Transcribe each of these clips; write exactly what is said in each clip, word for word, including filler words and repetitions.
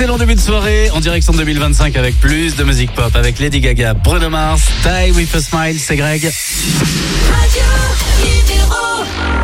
Excellent début de soirée en direction de deux mille vingt-cinq avec plus de musique pop avec Lady Gaga, Bruno Mars, Die With A Smile, c'est Greg. Radio numéro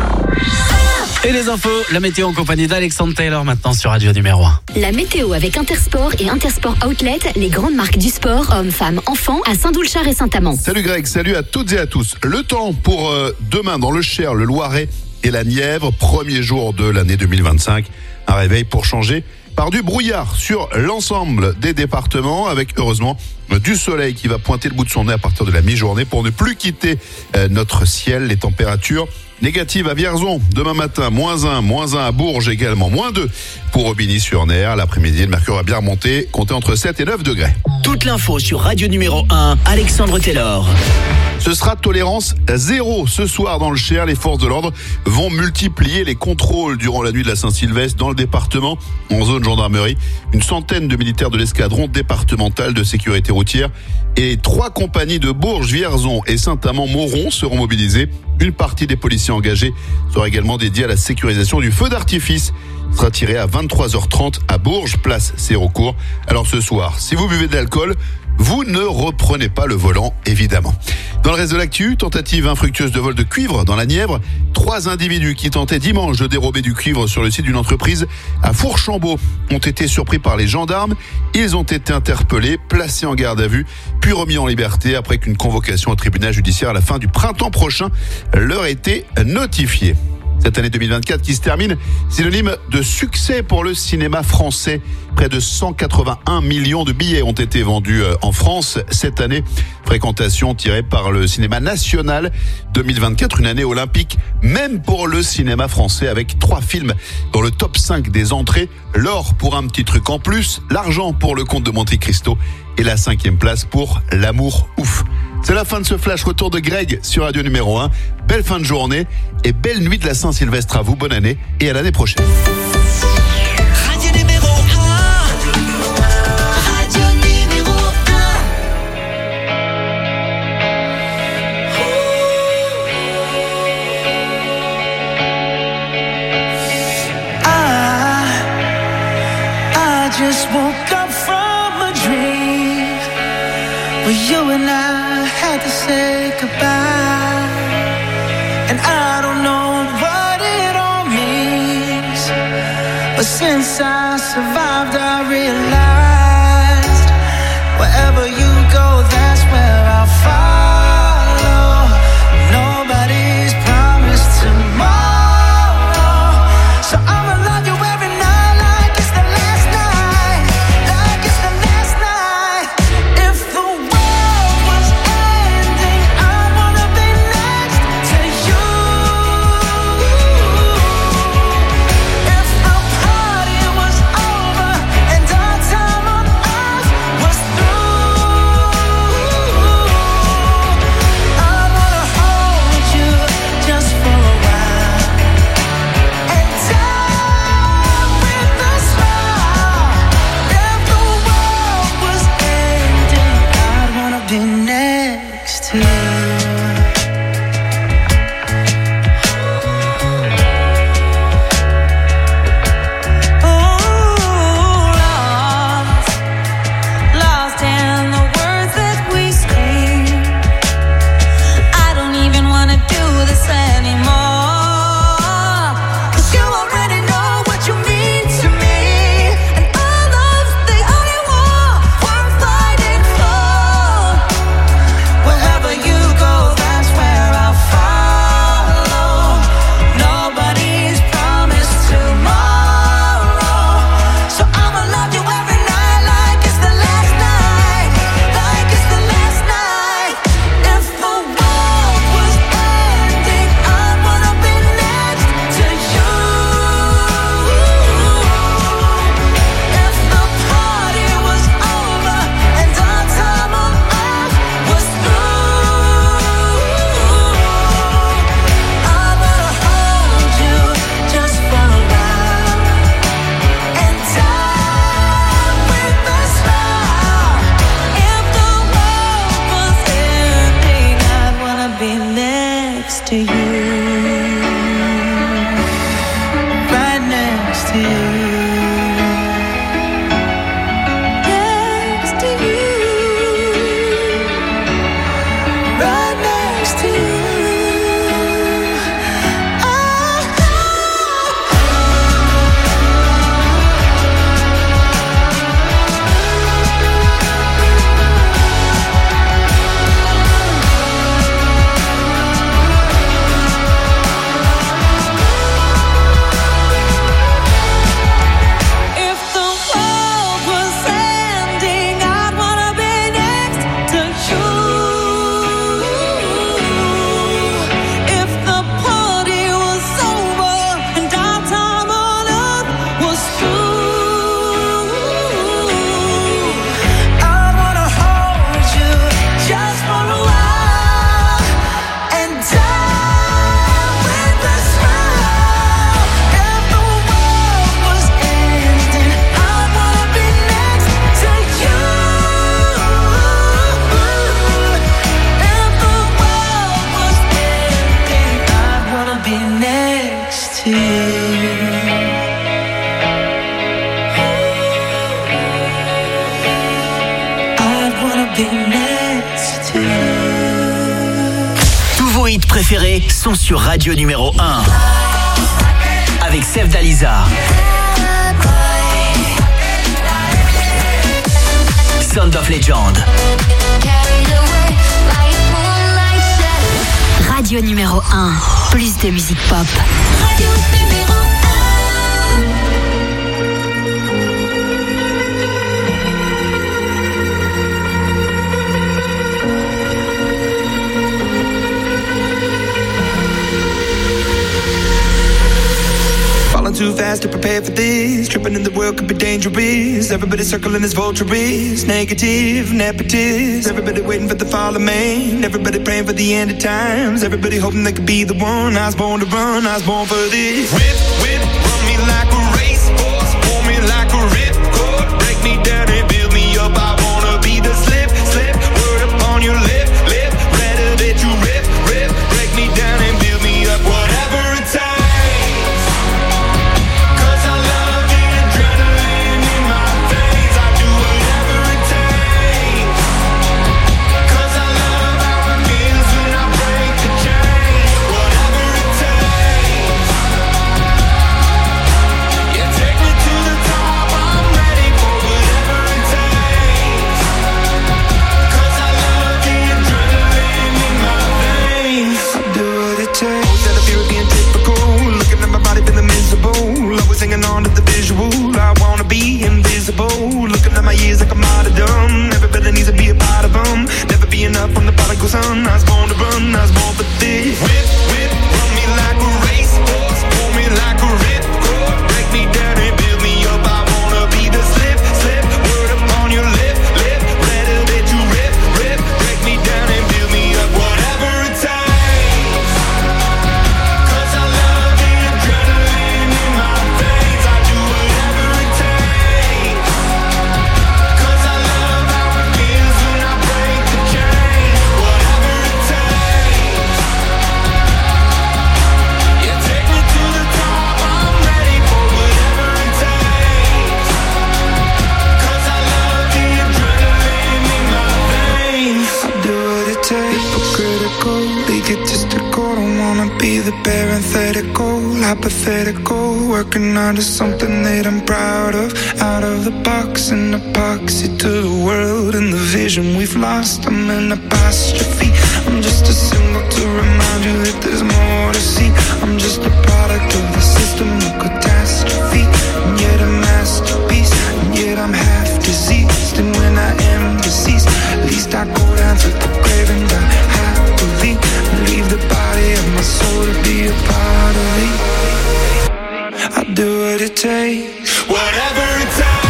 Et les infos, la météo en compagnie d'Alexandre Taylor maintenant sur Radio numéro un. La météo avec Intersport et Intersport Outlet, les grandes marques du sport, hommes, femmes, enfants, à Saint-Doulchard et Saint-Amand. Salut Greg, salut à toutes et à tous. Le temps pour euh, demain dans le Cher, le Loiret et la Nièvre, premier jour de l'année deux mille vingt-cinq. Un réveil pour changer par du brouillard sur l'ensemble des départements avec heureusement du soleil qui va pointer le bout de son nez à partir de la mi-journée pour ne plus quitter euh, notre ciel. Les températures négatives à Vierzon demain matin, moins un, moins un à Bourges également, moins deux pour Aubigny-sur-Ner. L'après-midi, le mercure va bien remonter, compter entre sept et neuf degrés. Toute l'info sur Radio numéro un, Alexandre Taylor. Ce sera tolérance zéro ce soir dans le Cher. Les forces de l'ordre vont multiplier les contrôles durant la nuit de la Saint-Sylvestre dans le département. En zone gendarmerie, une centaine de militaires de l'escadron départemental de sécurité routière et trois compagnies de Bourges, Vierzon et Saint-Amand-Mauron seront mobilisées. Une partie des policiers engagés sera également dédiée à la sécurisation du feu d'artifice. Il sera tiré à vingt-trois heures trente à Bourges, place Sérocourt. Alors ce soir, si vous buvez de l'alcool, vous ne reprenez pas le volant, évidemment. Dans le reste de l'actu, tentative infructueuse de vol de cuivre dans la Nièvre. Trois individus qui tentaient dimanche de dérober du cuivre sur le site d'une entreprise à Fourchambault ont été surpris par les gendarmes. Ils ont été interpellés, placés en garde à vue, puis remis en liberté après qu'une convocation au tribunal judiciaire à la fin du printemps prochain leur ait été notifiée. Cette année deux mille vingt-quatre qui se termine, synonyme de succès pour le cinéma français. Près de cent quatre-vingt-un millions de billets ont été vendus en France cette année. Fréquentation tirée par le cinéma national. deux mille vingt-quatre, une année olympique, même pour le cinéma français, avec trois films dans le top cinq des entrées. L'or pour un petit truc en plus, l'argent pour le Comte de Monte Cristo et la cinquième place pour L'amour ouf. C'est la fin de ce flash. Retour de Greg sur Radio numéro un. Belle fin de journée et belle nuit de la Saint-Sylvestre à vous. Bonne année et à l'année prochaine. Radio numéro un. Radio numéro un. I, I just woke up from a dream where you and I had to say goodbye. And I don't know what it all means, but since I survived I realized wherever you go, that's where I'll follow. Nobody's promised tomorrow, so I'ma love you every night like it's the last night, like it's the last night. If the world was ending, I'd wanna be next to you. If the party was over and our time hits préférés sont sur Radio numéro un. Avec Sef Dalisa. Sound of Legend. Radio numéro un. Plus de musique pop. Radio numéro un. Falling too fast to prepare for this. Tripping in the world could be dangerous. Everybody circling as vultures. Negative, nepotist. Everybody waiting for the fall of man. Everybody praying for the end of times. Everybody hoping they could be the one. I was born to run, I was born for this. Whip, whip, run me like a racehorse. Pull me like a ripcord. Break me down and build me up. I wanna be the slip, slip. Word upon your lip, lip. Better that you rip, rip. Break me down and build me up. Whatever it takes. Hanging on to the visual, I wanna be invisible. Looking at my years like I'm out of dumb. Everybody needs to be a part of them. Never be enough when the prodigal son. I was born to run, I was born for this. Whip, whip, run me like a racehorse. Pull me like a ripcord. Break me down and build me up. I wanna be the slip, slip. Word upon your lip, lip. Better that you rip, rip. Break me down and build me up. Whatever it takes. Be the parenthetical, hypothetical. Working on to something that I'm proud of. Out of the box, an epoxy to the world and the vision we've lost. I'm an apostrophe. I'm just a symbol to remind you that there's more to see. I'm just a product of the system of catastrophe. And yet a masterpiece. And yet I'm half diseased. And when I am deceased, at least I go down to the grave and die happily. Leave the body of my soul to be a part of it. I'll do what it takes, whatever it takes.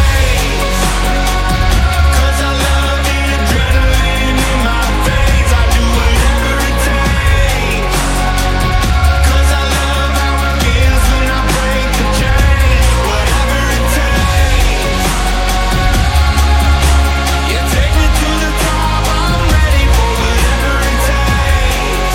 Cause I love the adrenaline in my veins. I do whatever it takes. Cause I love how it feels when I break the chain. Whatever it takes. You take me to the top, I'm ready for whatever it takes.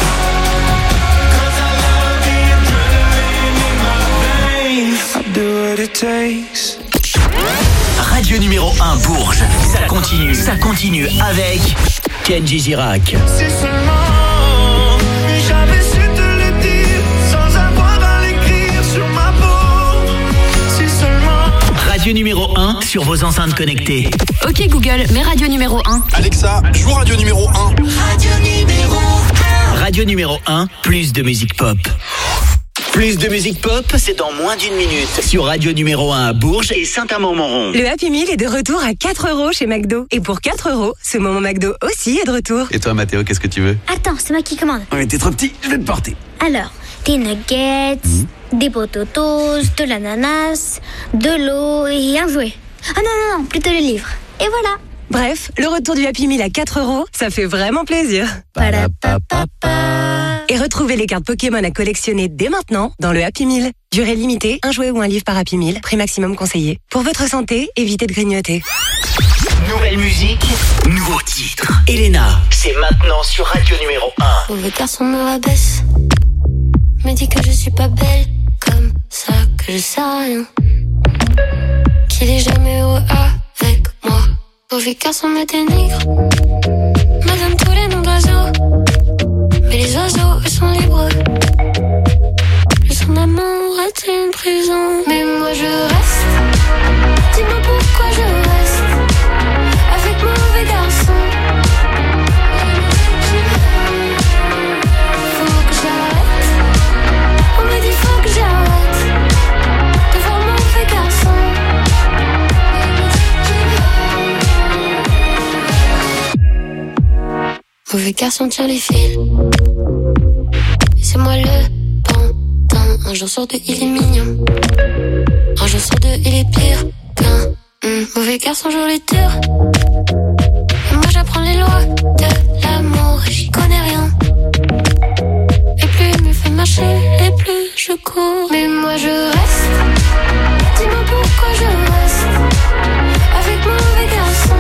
I'll do what it takes. Radio numéro un Bourges. Ça continue, ça continue avec Kenji Girac. Si seulement j'avais su te le dire sans avoir à l'écrire sur ma peau. Si seulement. Radio numéro un sur vos enceintes connectées. Ok Google, mets radio numéro un. Alexa, joue Radio numéro un. Radio numéro un. Radio numéro un, plus de musique pop. Plus de musique pop, c'est dans moins d'une minute. Sur Radio numéro un à Bourges et Saint-Amand-Montrond. Le Happy Meal est de retour à quatre euros chez McDo. Et pour quatre euros, ce moment McDo aussi est de retour. Et toi, Mathéo, qu'est-ce que tu veux? Attends, c'est moi qui commande. Ouais, t'es trop petit, je vais te porter. Alors, des nuggets, mmh. des potatoes, de l'ananas, de l'eau et un jouet. Ah non, non, non, plutôt le livre. Et voilà. Bref, le retour du Happy Meal à quatre euros, ça fait vraiment plaisir. Et retrouvez les cartes Pokémon à collectionner dès maintenant dans le Happy Meal. Durée limitée, un jouet ou un livre par Happy Meal, prix maximum conseillé. Pour votre santé, évitez de grignoter. Nouvelle musique, nouveau titre. Elena, c'est maintenant sur Radio numéro un. Mauvais garçon me rabaisse, me dit que je suis pas belle, comme ça que je sais rien, qu'il est jamais heureux avec moi. Mauvais garçon me dénigre, me donne tous les noms d'oiseaux, mais les oiseaux eux sont sont libres. Plus son amour est une prison. Mais moi je reste. Dis-moi pourquoi je reste avec mauvais garçon. Faut que j'arrête. On me dit faut que j'arrête de voir mauvais garçon. Mauvais garçon tire les fils. Et c'est moi le pantin. Un jour sur deux il est mignon. Un jour sur deux il est pire qu'un mmh. Mauvais garçon joue les tours. Et moi j'apprends les lois de l'amour. Et j'y connais rien. Et plus il me fait marcher, et plus je cours. Mais moi je reste. Dis-moi pourquoi je reste avec mauvais garçon.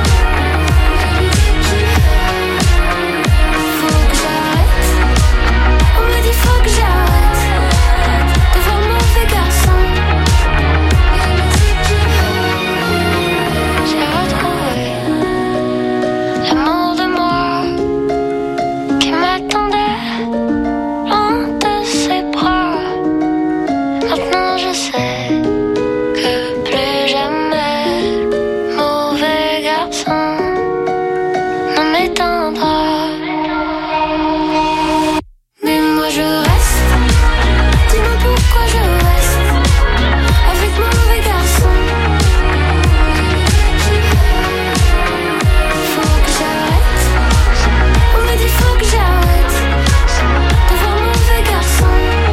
Faut que j'arrête de voir mauvais garçon. J'ai retrouvé l'amour de moi qui m'attendait loin de ses bras. Maintenant je sais que plus jamais mauvais garçon ne m'éteindra. Je reste, dis-moi pourquoi je reste avec mauvais garçon. Faut que j'arrête, on me dit faut que j'arrête de voir mauvais garçon.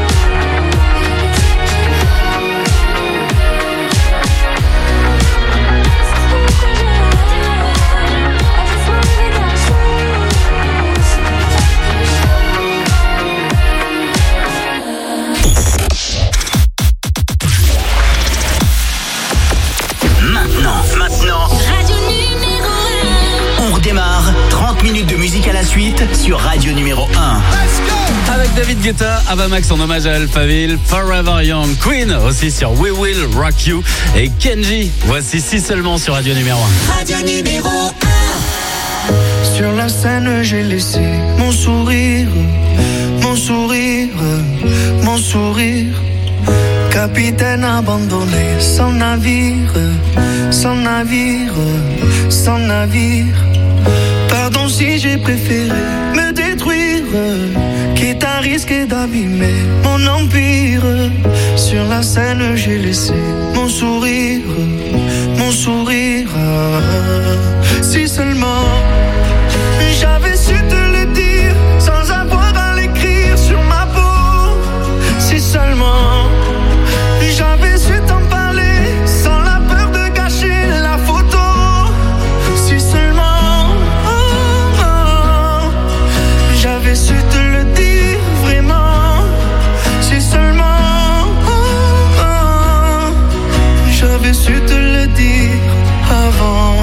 trente minutes de musique à la suite sur Radio numéro un. Avec David Guetta, Ava Max en hommage à Alphaville, Forever Young, Queen aussi sur We Will Rock You et Kenji. Voici Si Seulement sur Radio numéro un. Radio numéro un. Sur la scène, j'ai laissé mon sourire, mon sourire, mon sourire. Capitaine abandonné, sans navire, sans navire, sans navire. Pardon si j'ai préféré me détruire, quitte à risquer d'abîmer mon empire. Sur la scène, j'ai laissé mon sourire, mon sourire. Si seulement j'avais su te le dire sans avoir à l'écrire sur ma peau. Si seulement j'avais su t'en parler sans la peur de gâcher la photo. Si seulement oh, oh, j'avais su te le dire vraiment. Si seulement oh, oh, j'avais su te le dire avant.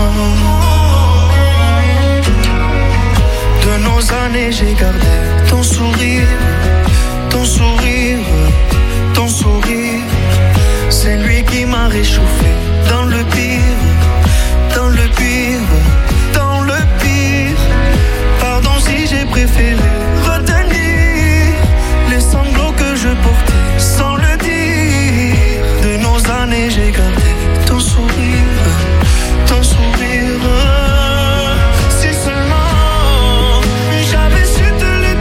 De nos années j'ai gardé ton sourire, ton sourire, ton sourire. C'est lui qui m'a réchauffé dans le pire, dans le pire, dans le pire. Pardon si j'ai préféré retenir les sanglots que je portais sans le dire. De nos années j'ai gardé ton sourire, ton sourire. Si seulement j'avais su te le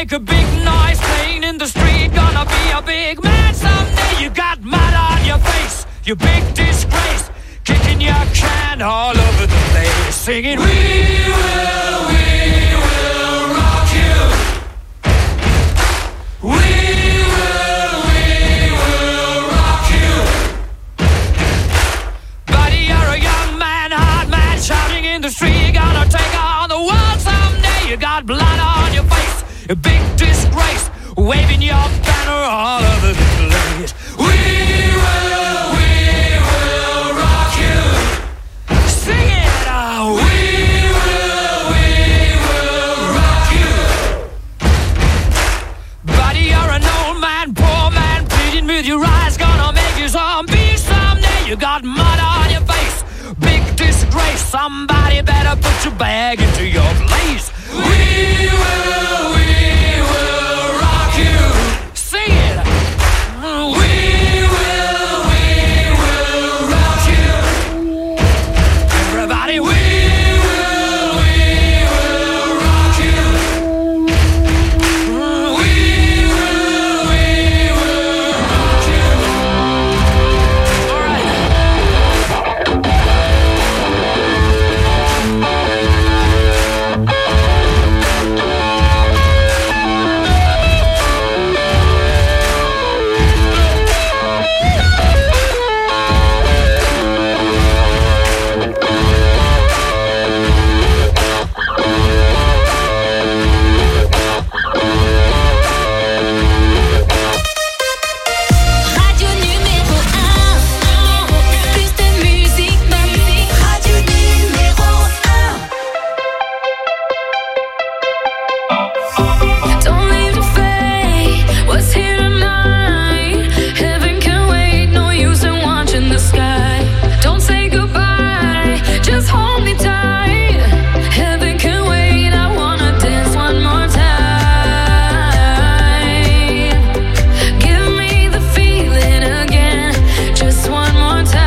make a big noise playing in the street. Gonna be a big man someday. You got mud on your face, you big disgrace. Kicking your can all over the place, singing, we will, we will rock you. We will, we will rock you. Buddy, you're a young man, hard man, shouting in the street. Gonna take on the world someday. You got blood on your face, a big disgrace, waving your banner all over the place. We will, we will rock you. Sing it out. We will, we will rock you. Buddy, you're an old man, poor man, pleading with your eyes. Gonna make you zombie someday. You got mud on your face, big disgrace. Somebody better put your bag into your place. We will, we will rock you. Sing it. We will, we will rock you. Everybody, we will, we will rock you. We will, we will rock you. All right. Radio numéro un. Plus de musique, musique. Radio numéro un. Don't leave the fate, what's here tonight? Heaven can wait, no use in watching the sky. Don't say goodbye, just hold me tight. Heaven can wait, I wanna dance one more time. Give me the feeling again, just one more time.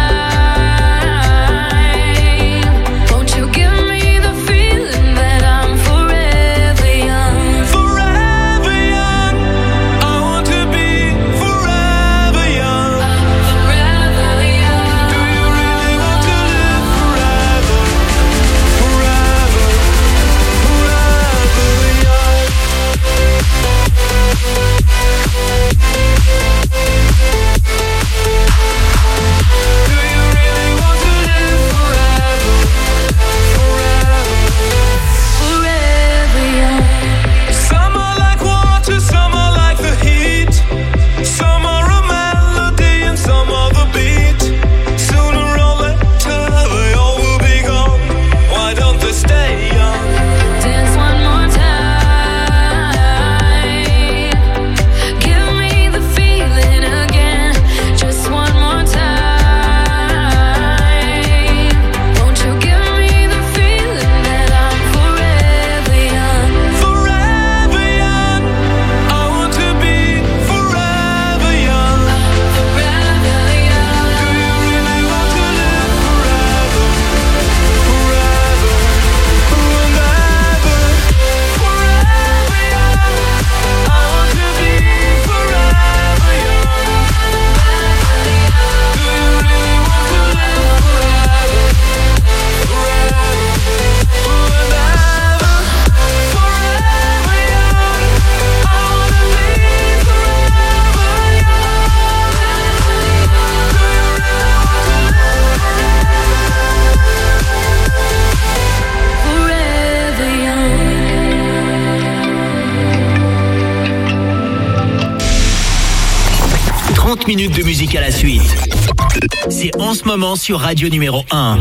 Won't you give me the feeling that I'm forever young? Forever young, I want to be forever young. Forever young. Do you really want to live forever? Forever, forever young. Do you really want to live forever? Forever. Forever young. Some are like water, some are like the heat. Some are a melody and some are the beat. Sooner or later they all will be gone. Why don't they stay young? Dance one more time. Give me the feeling again, just one more time. Won't you give me the feeling that I'm forever young? Forever young, I want to be forever young. Forever Do young. you really want to live forever? Forever, forever, forever young. I want to be forever young. Do you really want to live forever? Forever, forever, forever young. I want to be forever young. Do you really want to live Forever young. trente minutes de musique à la suite. C'est en ce moment sur Radio numéro un.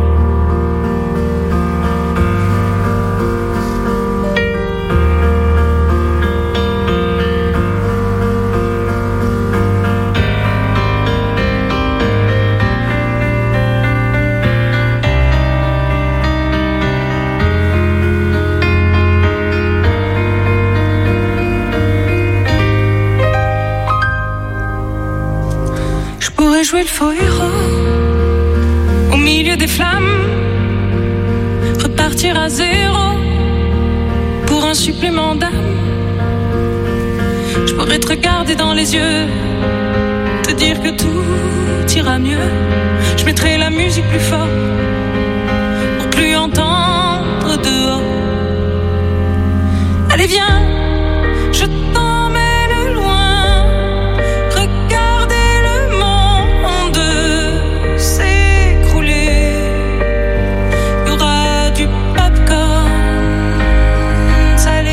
Je pourrais jouer le faux héros au milieu des flammes, repartir à zéro pour un supplément d'âme. Je pourrais te regarder dans les yeux, te dire que tout ira mieux. Je mettrai la musique plus fort pour plus entendre dehors. Allez viens, je t'emmène loin, regarder le monde s'écrouler. Il y aura du popcorn salé,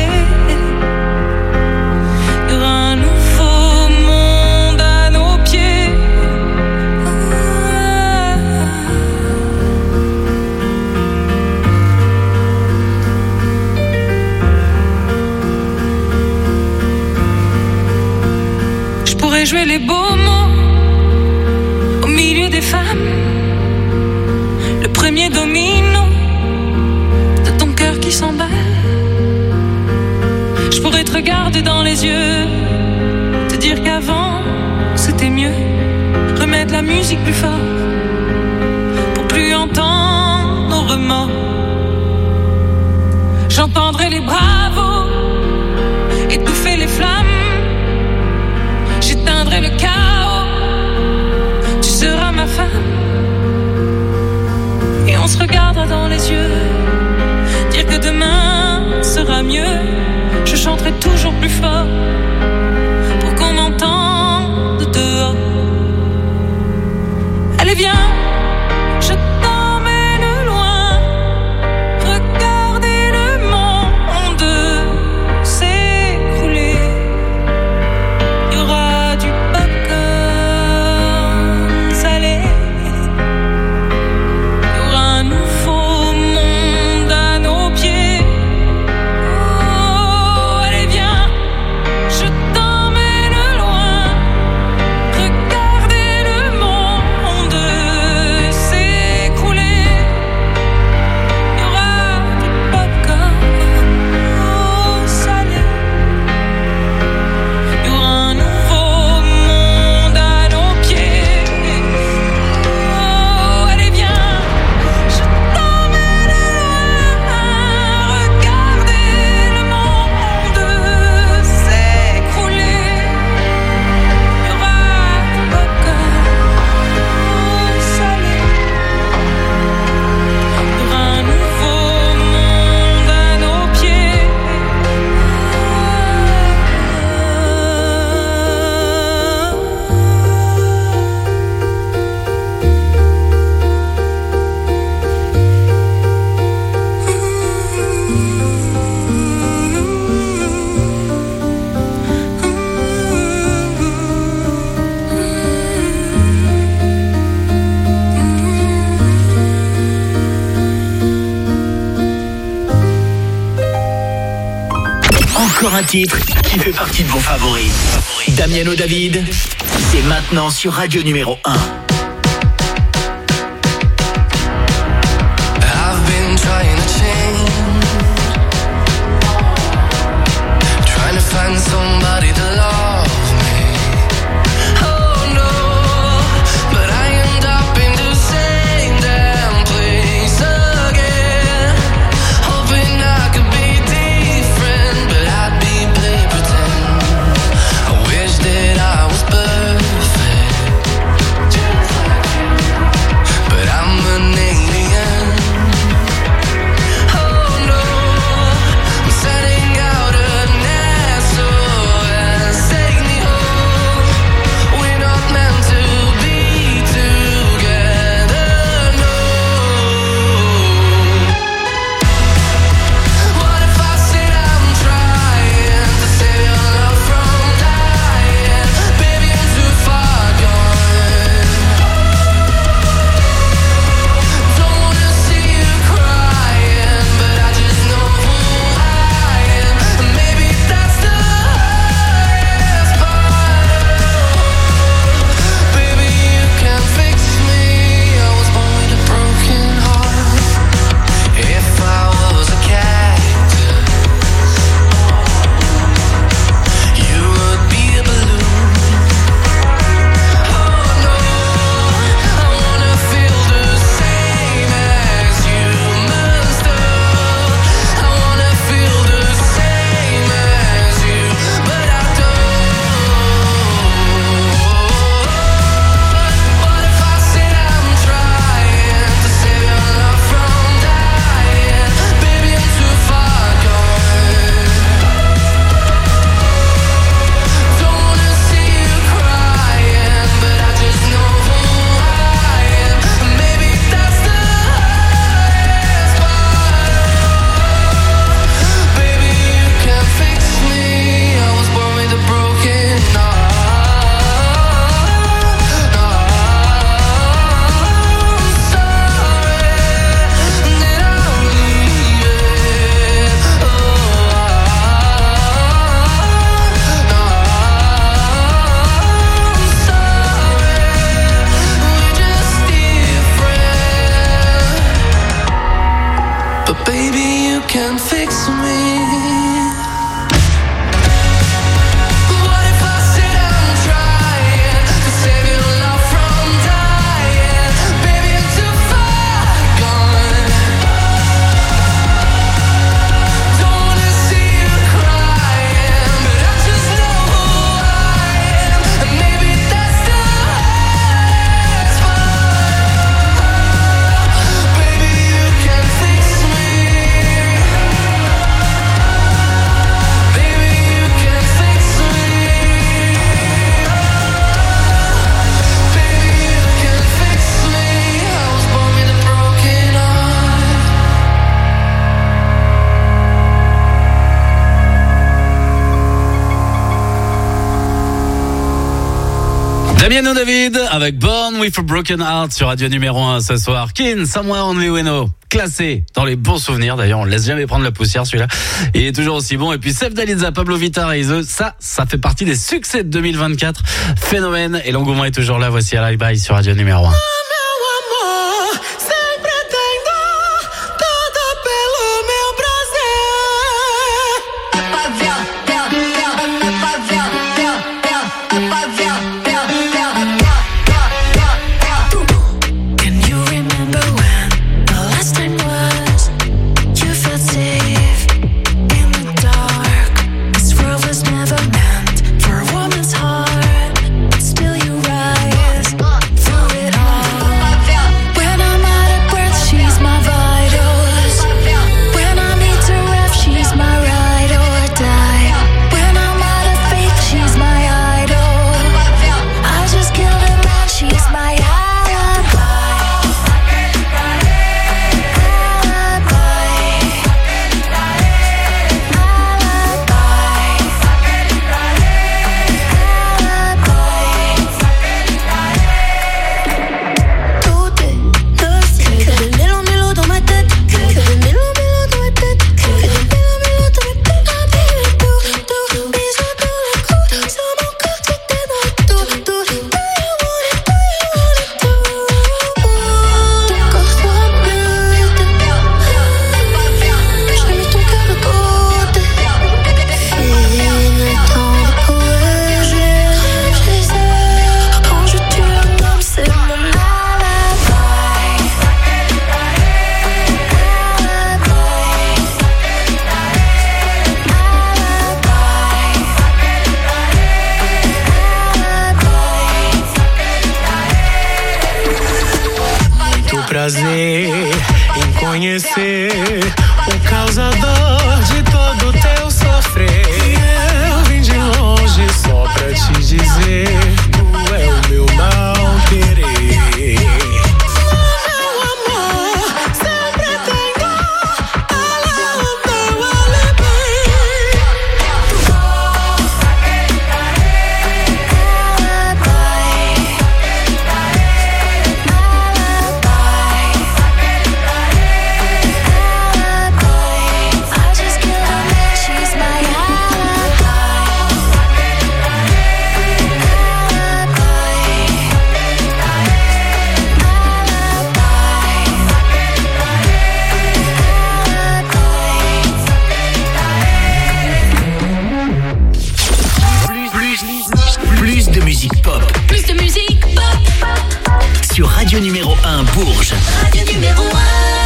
il y aura un nouveau monde à nos pieds. Je pourrais jouer les beaux mots au milieu des femmes, le premier domino de ton cœur qui s'emballe. Je pourrais te regarder dans les yeux, te dire qu'avant c'était mieux, remettre la musique plus fort pour plus entendre nos remords. J'entendrai les bravos étouffer les flammes, j'éteindrai le chaos, tu seras ma femme. Et on se regardera dans les yeux, dire que demain sera mieux. Je chanterai toujours plus fort pour qu'on m'entende dehors. Allez viens, je t'emmène loin, regarder le monde s'écrouler. Il y aura du popcorn salé, il y aura un nouveau monde à nos pieds. Oh, allez viens, je t'emmène loin, regarder le monde s'écrouler. Il y aura du popcorn salé, il y aura un nouveau monde à nos pieds. Oh, allez viens, je t'emmène loin, regarder le monde s'écrouler. Il y aura du popcorn salé, il y aura un nouveau monde à nos pieds. Encore un titre qui fait partie de vos favoris. Damiano David, c'est maintenant sur Radio numéro un. I've been trying to change, trying to find somebody to love me. Oh no, but I end up in the same damn place again, hoping I could be different, but I'd be play pretend. I wish that I was perfect. fix me? Damien David avec Born with a Broken Heart sur Radio numéro un ce soir. Kin, Somewhere Only We Know, classé dans les bons souvenirs. D'ailleurs, on ne laisse jamais prendre la poussière celui-là. Il est toujours aussi bon. Et puis Sef Daliza, Pablo Vittar et The, ça, ça fait partie des succès de deux mille vingt-quatre. Phénomène. Et l'engouement est toujours là. Voici Alive Bye sur Radio numéro un. Prazer em conhecer o causador de todo teu sofrer. Eu vim de longe só pra te dizer, tu é o meu mal querer. Meu amor, sempre tenho ela o meu alibi. Plus de musique pop sur Radio numéro un Bourges. Radio numéro un.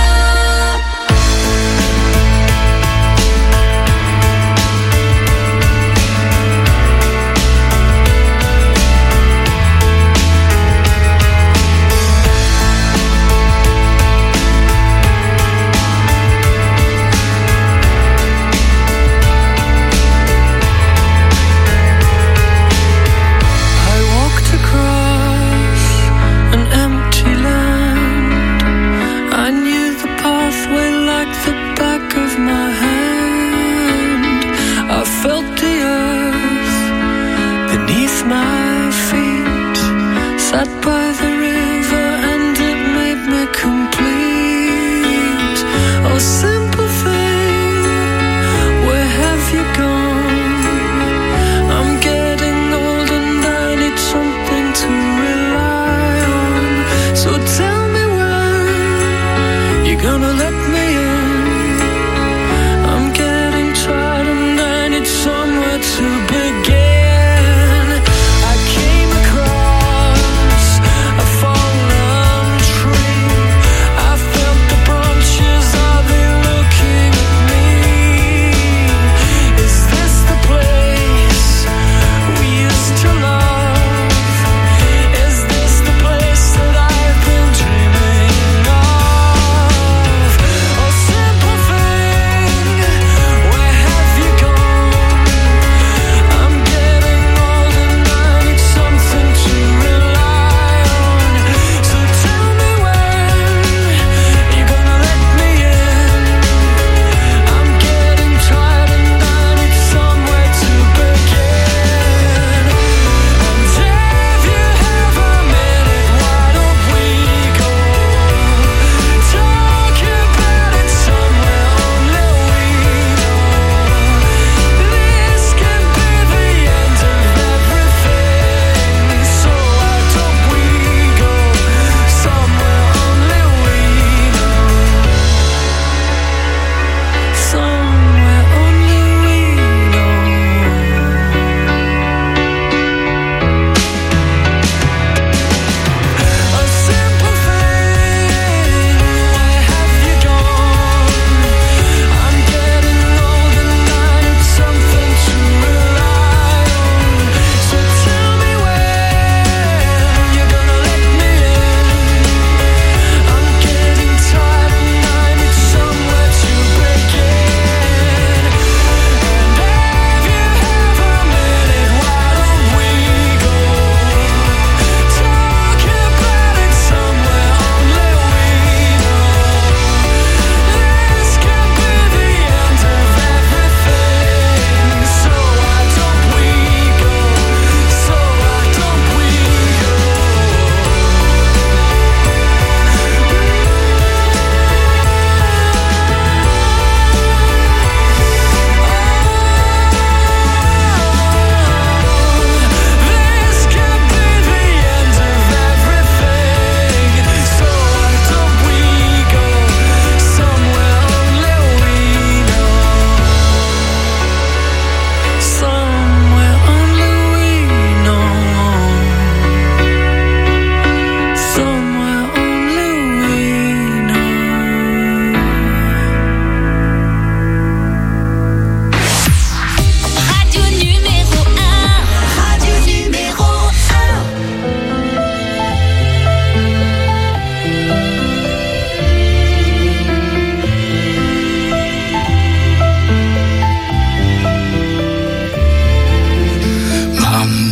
Sat by the river and it made me complete. Oh, simple thing, where have you gone? I'm getting old and I need something to rely on. So tell me when you're gonna let me in. I'm getting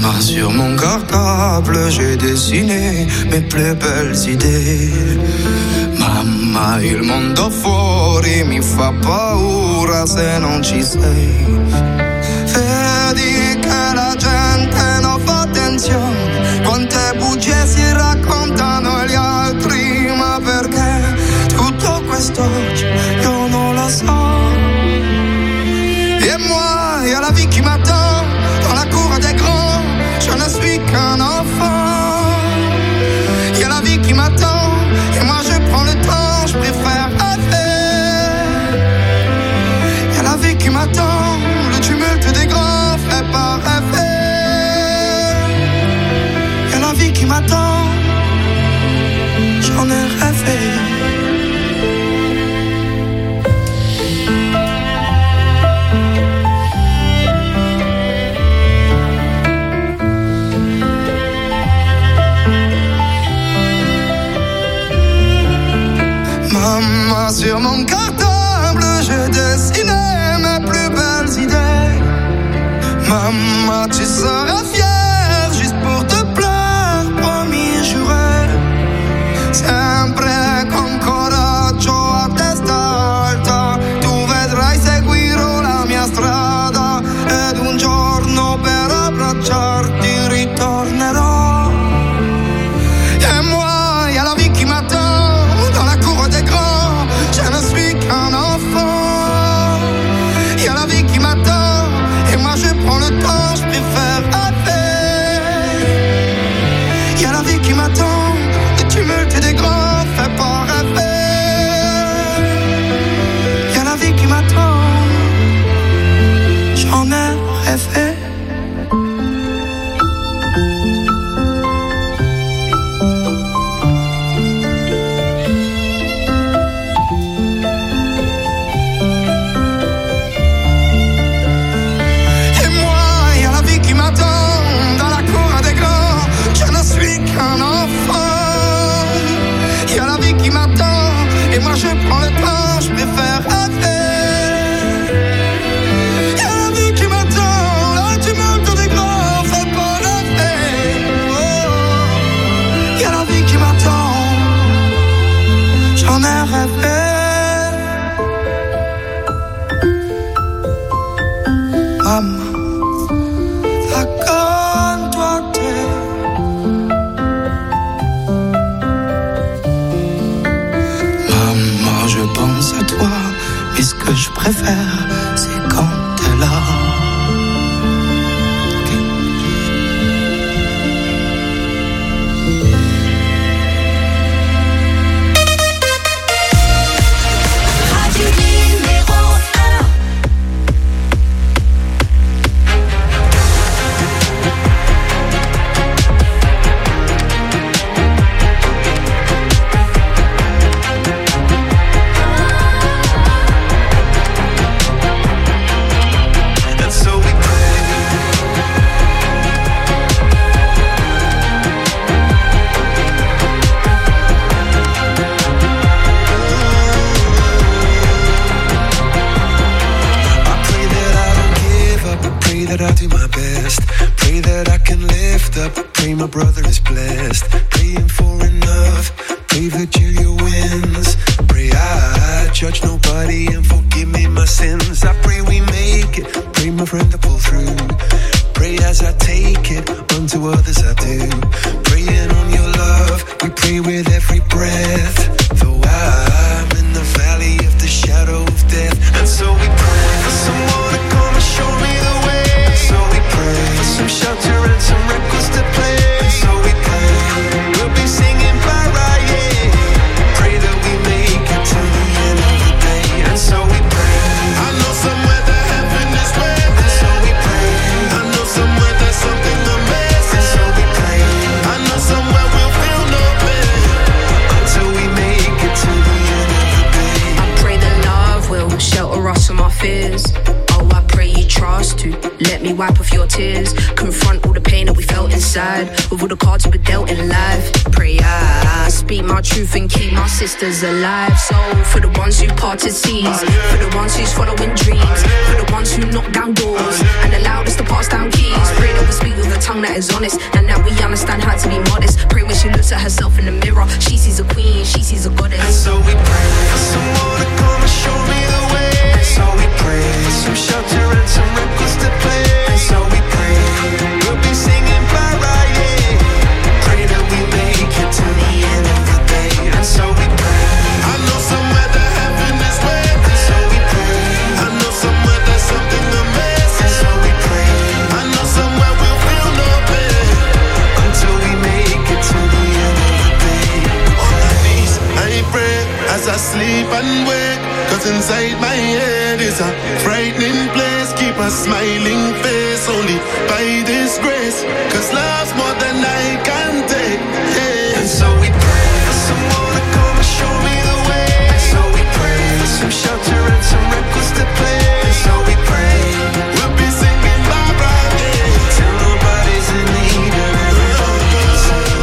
Maman, sur mon cartable, j'ai dessiné mes plus belles idee. Mamma, il mondo fuori mi fa paura se non ci sei. Vedi che la gente non fa attenzione, quante bugie si raccontano gli altri, ma perché tutto quest'oggi io non lo so. Et moi, y'a la vie qui m'attend dans la cour des grands, je ne suis qu'un enfant. Y'a la vie qui m'attend et moi je prends le temps, je préfère rêver. Y'a la vie qui m'attend, le tumulte des grands fait pas rêver. Y'a la vie qui m'attend, j'en ai rêvé. Maman, sur mon cartable, j'ai dessiné mes plus belles idées. Maman, tu seras fière juste pour te plaire, promis, juré. Sempre con coraggio a testa alta, tu vedrai seguirò la mia strada ed un giorno per abbracciarti ritornerò. Et moi, y'a la vie qui m'attend dans la cour des grands, je ne suis qu'un enfant. Y'a la vie qui m'attend et moi je prends le temps, je préfère rêver. Y'a la vie qui m'attend, le tumulte des grands fait pas rêver. Y'a la vie qui m'attend, j'en ai rêvé. Un enfant, y'a la vie qui m'attend et moi je prends le temps, je préfère rêver. Y'a la vie qui m'attend, le tumulte des grands fait pas rêver. Oh, y'a la vie qui m'attend, j'en ai rêvé. Maman, raconte-toi tes. Je pense à toi, mais ce que je préfère, c'est quand t'es là. That I'll do my best. Pray that I can lift up. Pray my brother is blessed. Praying for enough. Pray Virgilia wins. Pray I judge nobody and forgive me my sins. I pray we make it. Pray my friend to pull through. Pray as I take it. Unto others I do. Praying on your love. We pray with every breath. Though I'm in the valley of the shadow of death. And so we pray for someone to come and show me the way. So we pray for some shelter and some records to play. So we pray we'll be singing Mariah. Pray that we make it to the end of the day. And so we pray. I know somewhere that heaven is waiting. And so we pray. I know somewhere there's something amazing. And so we pray. I know somewhere we'll feel no pain until we make it to the end of the day. I pray that love will shelter us from our fears. I pray you trust to let me wipe off your tears. Confront all the pain that we felt inside with all the cards we were dealt in life. Pray I speak my truth and keep my sisters alive. So for the ones who parted seas, for the ones who's following dreams, for the ones who knock down doors and allowed us to pass down keys. Pray that we speak with the tongue that is honest. And now we understand how to be modest. Pray when she looks at herself in the mirror. She sees a queen, she sees a goddess. And so we pray for someone to come and show me the way. And so we pray for some shelter and some records to play. And so we pray we'll be singing para, yeah. Pray that we make it to the end of the day. And so we pray. I know somewhere that heaven is waiting. And so we pray. I know somewhere there's something amazing. And so we pray. I know somewhere we'll feel no pain until we make it to the end of the day. On my knees, I pray as I sleep and wake. Cause inside my head is a frightening place. Keep a smiling face only by this grace. Cause love's more than I can take, yeah. And so we pray for someone to come and show me the way. And so we pray for some shelter and some records to play. And so we pray we'll be singing Barbara, yeah. Till nobody's in need of everybody sing.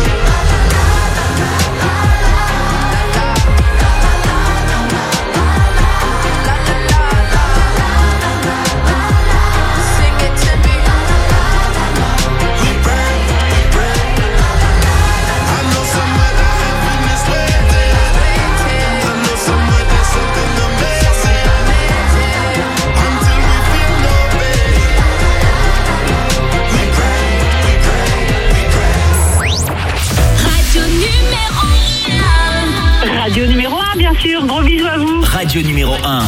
Sing it to me. We pray, we pray. I know somewhere that heaven is waiting. I know somewhere there's something amazing. Until we feel no pain. We pray, we pray, we pray. Radio numéro un. Radio numéro un, bien sûr. Gros bisous à vous. Radio numéro un.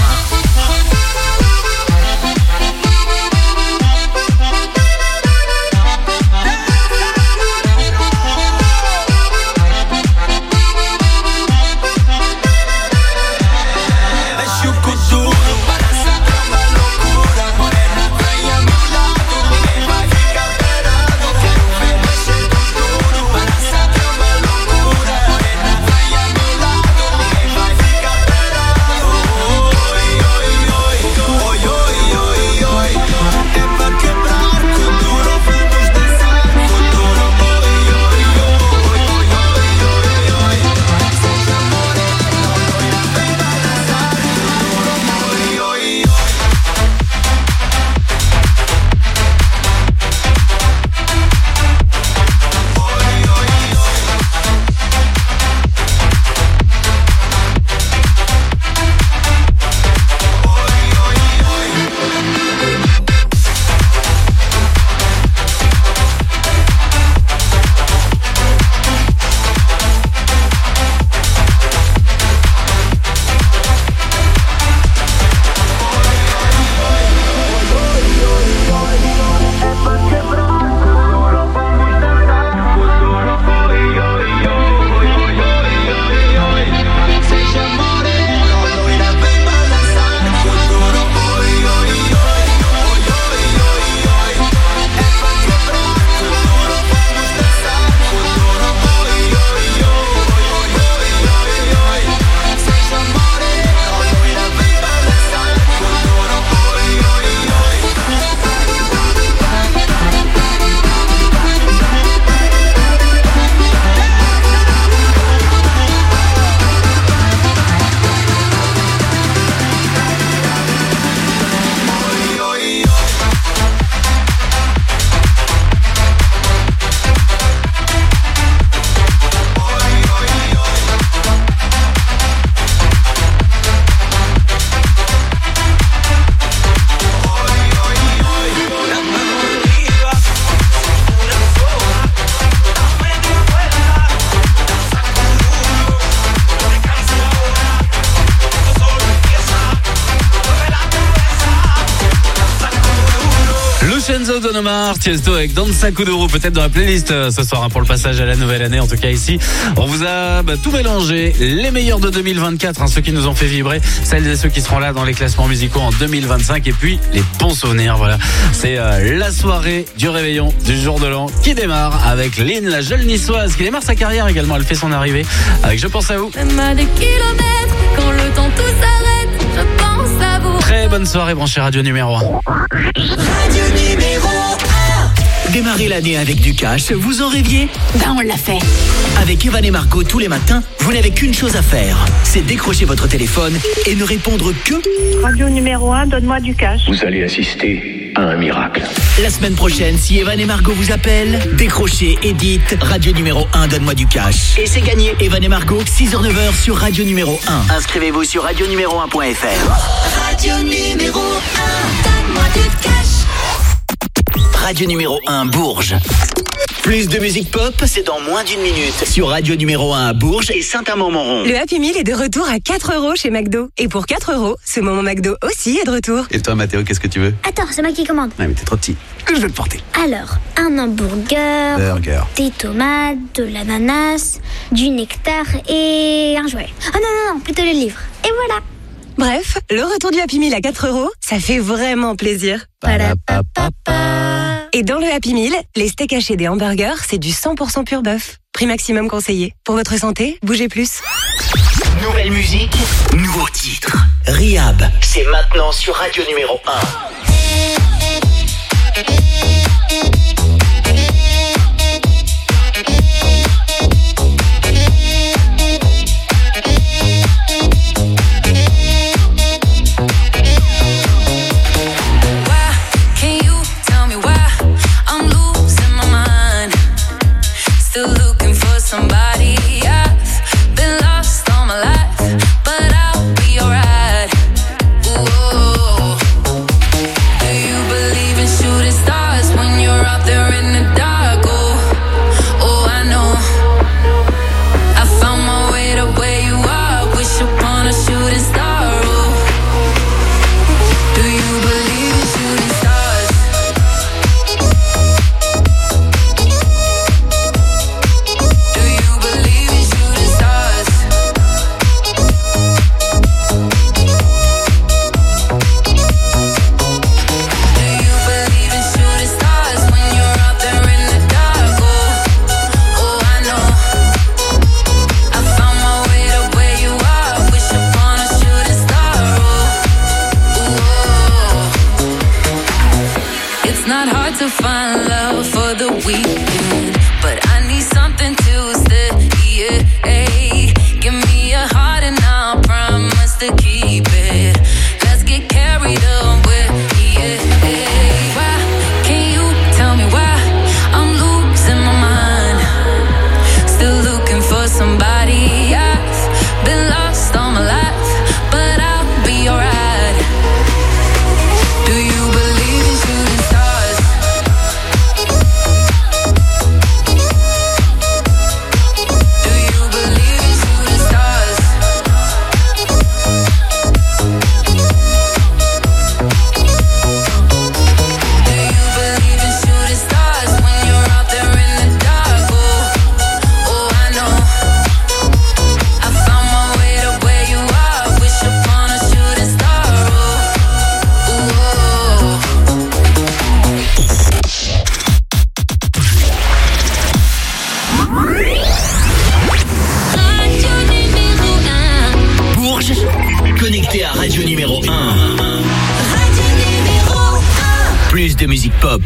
Lorenzo Don Omar, Tiesto avec Danza Kuduro, peut-être dans la playlist euh, ce soir hein, pour le passage à la nouvelle année. En tout cas ici, on vous a bah, tout mélangé, les meilleurs de deux mille vingt-quatre, hein, ceux qui nous ont fait vibrer, celles et ceux qui seront là dans les classements musicaux en deux mille vingt-cinq, et puis les bons souvenirs. Voilà, c'est euh, la soirée du réveillon du jour de l'an qui démarre avec Lynn, la jeune niçoise, qui démarre sa carrière également. Elle fait son arrivée avec Je pense à vous. Même à des kilomètres, quand le temps tout s'arrête, je pense à vous. Très bonne soirée, branché Radio numéro un. Radio numéro un. Démarrez l'année avec du cash, vous en rêviez? Ben on l'a fait. Avec Evan et Margot tous les matins, vous n'avez qu'une chose à faire, c'est décrocher votre téléphone et ne répondre que Radio numéro un, donne-moi du cash. Vous allez assister à un miracle. La semaine prochaine, si Evan et Margot vous appellent, décrochez et dites Radio numéro un, donne-moi du cash. Et c'est gagné. Evan et Margot, six heures neuf heures sur Radio numéro un. Inscrivez-vous sur radio numéro un point f r. Radio numéro un, donne-moi du cash. Radio numéro un, Bourges. Plus de musique pop, c'est dans moins d'une minute sur Radio numéro un à Bourges et Saint-Amand-Montrond. Le Happy Meal est de retour à quatre euros chez McDo. Et pour quatre euros, ce moment McDo aussi est de retour. Et toi, Mathéo, qu'est-ce que tu veux? Attends, c'est moi qui commande. Ouais, mais t'es trop petit. Je vais le porter. Alors, un hamburger, Burger. des tomates, de l'ananas, du nectar et un jouet. Oh non, non, non, plutôt le livre. Et voilà. Bref, le retour du Happy Meal à quatre euros, ça fait vraiment plaisir. Et dans le Happy Meal, les steaks hachés des hamburgers, c'est du cent pour cent pur bœuf. Prix maximum conseillé. Pour votre santé, bougez plus. Nouvelle musique, nouveau titre. Rihab, c'est maintenant sur Radio numéro un. Somebody, I've been lost all my life, but I'll be alright. Ooh. Do you believe in shooting stars when you're out there in the dark? Oh, oh, I know. I found my way to where you are. Wish upon a shooting star. Oh, do you believe in shooting stars? To find love for the weekend, but I need something to stay. Yeah, hey. Give me a heart and I'll promise to keep it. Let's get carried away. Yeah, hey. Why can't you tell me why I'm losing my mind? Still looking for somebody. I've been lost all my life, but I'll be alright. Do you believe in shooting stars? Connecté à Radio numéro un. Radio numéro un. Plus de musique pop.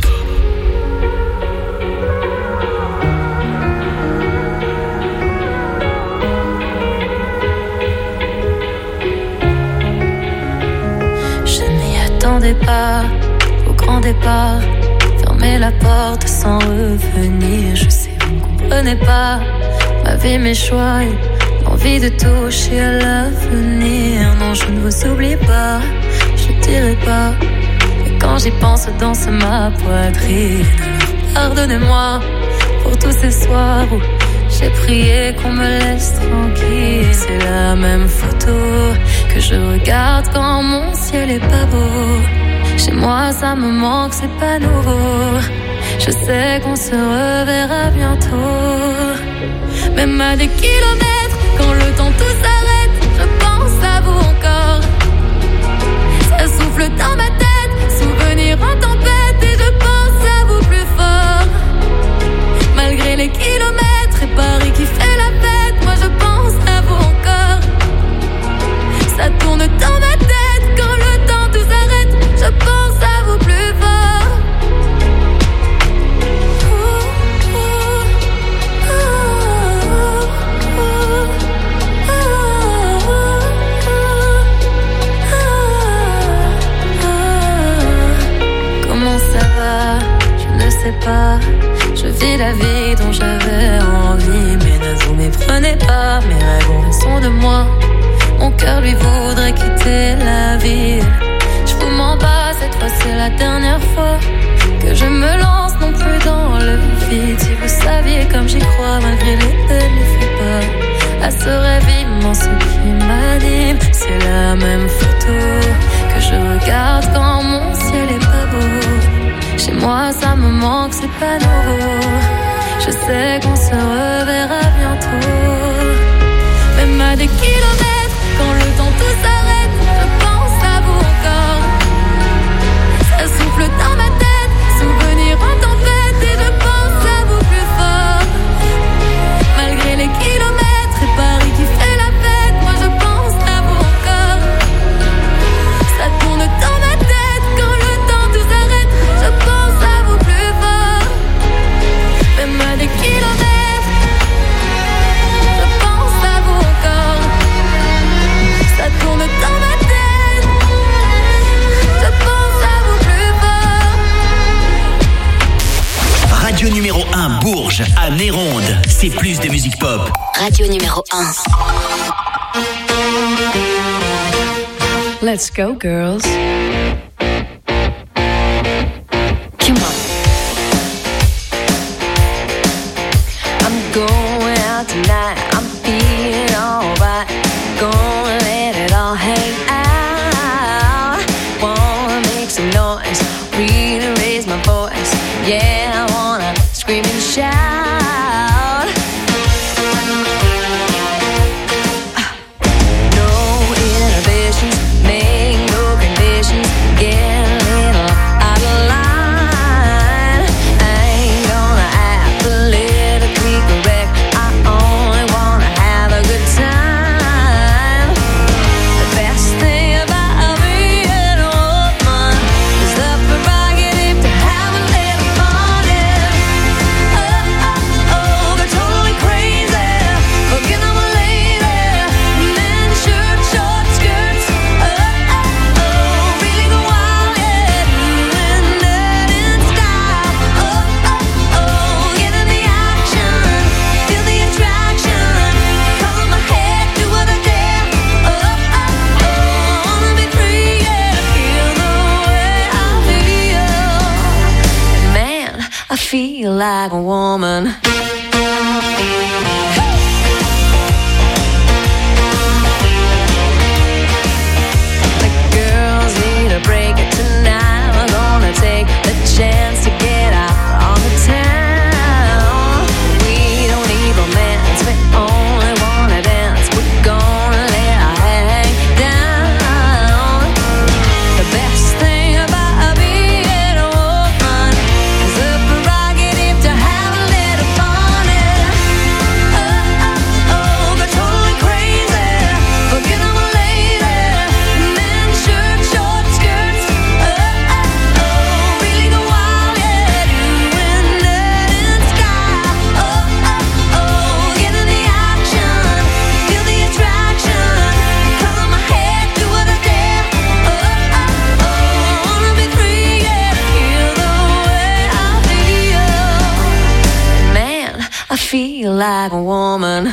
Je m'y attendais pas au grand départ. Fermer la porte sans revenir. Je sais, vous ne comprenez pas ma vie, mes choix. Envie de toucher à l'avenir. Non, je ne vous oublie pas, je ne dirai pas. Et quand j'y pense, danse ma poitrine. Alors pardonnez-moi pour tous ces soirs où j'ai prié qu'on me laisse tranquille. C'est la même photo que je regarde quand mon ciel est pas beau. Chez moi ça me manque, c'est pas nouveau. Je sais qu'on se reverra bientôt. Même à des kilomètres, quand le temps tout s'arrête, je pense à vous encore. Ça souffle dans ma tête, souvenir en tempête, et je pense à vous plus fort. Malgré les kilomètres et Paris qui fait la fête, moi je pense à vous encore. Ça tourne dans ma tête, quand le temps tout s'arrête, je pense à vous plus fort. pas. Je vis la vie dont j'avais envie, mais ne vous méprenez pas, mes rêves ont raison de moi. Mon cœur lui voudrait quitter la ville. Je vous mens pas, cette fois c'est la dernière fois que je me lance non plus dans le vide. Si vous saviez comme j'y crois, malgré les peines, ne fais pas à ce rêve immense qui m'anime. C'est la même photo que je regarde quand mon ciel est pas beau. Chez moi ça me manque, c'est pas nouveau. Je sais qu'on se reverra bientôt. Même à des kilomètres, quand le temps tout s'arrête, je pense à vous encore. Ça souffle dans ma tête, souvenir en tempête, et je pense à vous plus fort. Malgré les kilomètres et Paris qui fait la fête, moi je pense à vous encore. Ça tourne dans ma tête, quand le temps tout s'arrête, je pense à vous plus fort. Même à des kilomètres, je pense à vous encore. Ça tourne dans ma tête, je pense à vous plus fort. Radio numéro un Bourges, à Néronde. C'est plus de musique pop. Radio numéro un. Let's go, girls. Come on. I'm going out tonight. I'm feeling alright. Gonna let it all hang out. Wanna make some noise, really raise my voice. Yeah, I wanna scream and shout. No inhibitions, make no conditions. Get a little out of line. I ain't gonna act politically correct. I only wanna have a good time. The best thing about being a woman is the prerogative to have a little fun. Oh, oh, oh, they're totally crazy. Forget I'm a lady. Men, shirt, short skirts. Oh, oh, oh, really go wild, yeah. Doing that in style. Oh, oh, oh, get in the action. Feel the attraction. Color my hair, do what I dare. Oh, oh, oh, wanna be free, yeah. Feel the way I feel. And man, I feel like a woman. The girls need a break tonight. We're gonna take the chance to get out on the town. We don't need romance, we only wanna dance. We're gonna let our hair hang down. The best thing about being a woman is the prerogative to have a little fun. Oh, oh, oh, they're totally crazy. Forget I'm a lady. Men, shirt, short skirts. Oh, oh, oh, really go wild, yeah. Doing that in style. Oh, oh, oh, get in the action. Feel the attraction. Color my hair, do what I dare. Oh, oh, oh, wanna be free, yeah. Feel the way I feel. Man, I feel like a woman.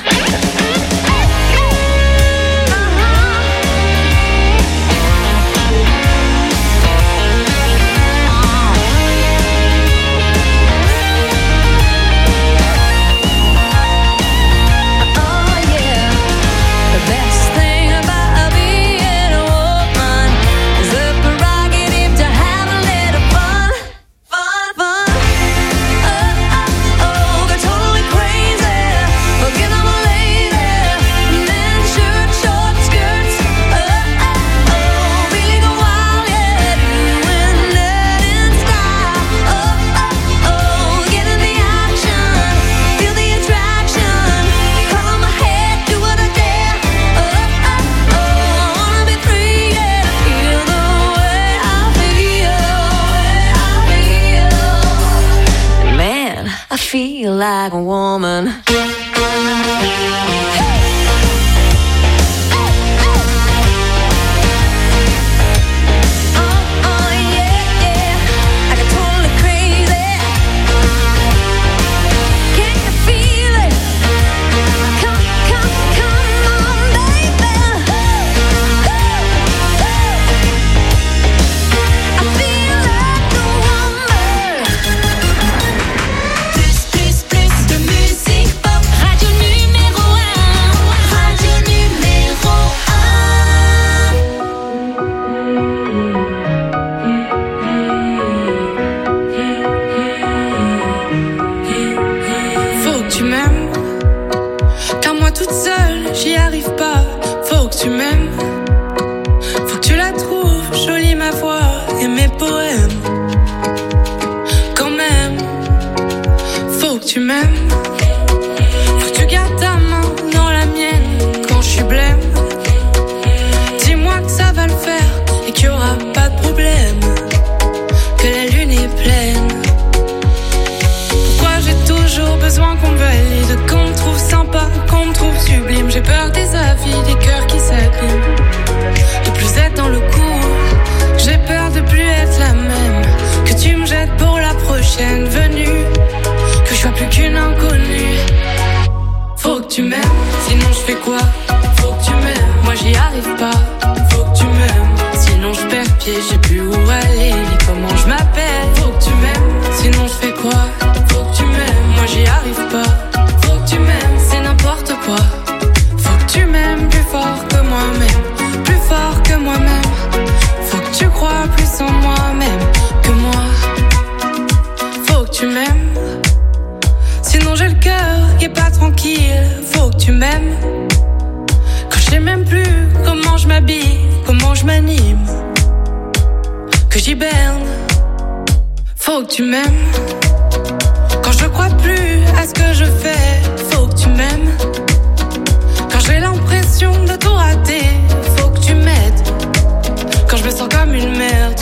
Oh yeah, the best thing about being a woman is the prerogative to have a little fun, fun, fun. Oh, oh, oh, they're totally crazy. Forget I'm a lady. Men, shirt, short skirts. Oh, oh, oh, really go wild, yeah. Doing that in style. Oh, oh, oh, get in the action. Feel the attraction. Color my hair, do what I dare. Oh, oh, oh, wanna be free, yeah. Feel the way I feel. Man, I feel like a woman. Oh, oh, yeah, yeah. I got totally crazy. tu m'aimes. Faut que tu gardes ta main dans la mienne quand je suis blême. Dis-moi que ça va le faire et qu'il y aura pas de problème, que la lune est pleine. Pourquoi j'ai toujours besoin qu'on me valide, qu'on me trouve sympa, qu'on me trouve sublime. J'ai peur des avis, des cœurs qui s'abîment, de plus être dans le coup. J'ai peur de plus être la même, que tu me jettes pour la prochaine venue, que je sois plus qu'une inconnue. Faut que tu m'aimes, sinon je fais quoi? Faut que tu m'aimes, moi j'y arrive pas. Faut que tu m'aimes, sinon je perds pied, je sais plus où aller, ni comment je m'appelle. Faut que tu m'aimes, sinon je fais quoi? Faut que tu m'aimes, moi j'y arrive pas. Faut que tu m'aimes, c'est n'importe quoi. Faut que tu m'aimes plus fort que moi-même, plus fort que moi-même. Faut que tu crois plus en moi-même que moi. Faut que tu m'aimes, sinon j'ai le cœur qui est pas tranquille. Faut que tu m'aimes, quand je sais même plus comment je m'habille, comment je m'anime, que j'hiberne. Faut que tu m'aimes, quand je crois plus à ce que je fais. Faut que tu m'aimes, quand j'ai l'impression de tout rater. Faut que tu m'aides, quand je me sens comme une merde.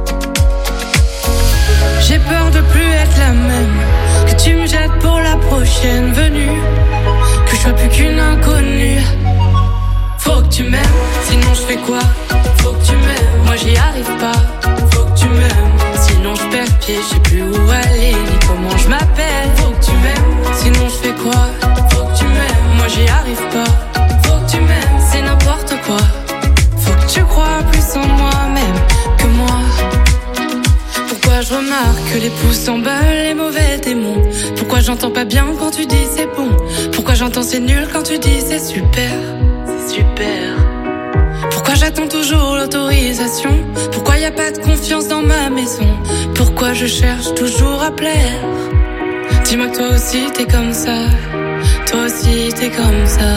J'ai peur de plus être la même, que tu me jettes pour la prochaine venue, que je sois plus qu'une inconnue. Faut que tu m'aimes, sinon je fais quoi? Faut que tu m'aimes, moi j'y arrive pas. Faut que tu m'aimes, sinon je perds pied, je sais plus où aller, ni comment je m'appelle. Faut que tu m'aimes, sinon je fais quoi? Faut que tu m'aimes, moi j'y arrive pas. Faut que tu m'aimes, c'est n'importe quoi. Faut que tu crois plus en moi-même que moi. Pourquoi je remarque que les pouces s'emballent, les mauvais démons? Pourquoi j'entends pas bien quand tu dis c'est bon? Pourquoi j'entends c'est nul quand tu dis c'est super? C'est super. Pourquoi j'attends toujours l'autorisation? Pourquoi y a pas de confiance dans ma maison? Pourquoi je cherche toujours à plaire? Dis-moi que toi aussi t'es comme ça. Toi aussi t'es comme ça.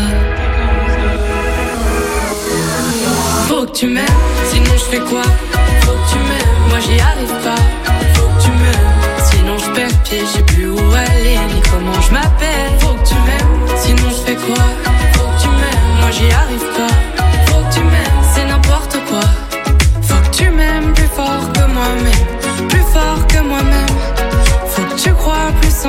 Faut que tu m'aimes, sinon je fais quoi? Faut que tu m'aimes, moi j'y arrive pas. Faut que tu m'aimes, sinon je perds pied, je sais plus où aller, ni comment je m'appelle. Faut que tu m'aimes, sinon je fais quoi? Faut que tu m'aimes, moi j'y arrive pas.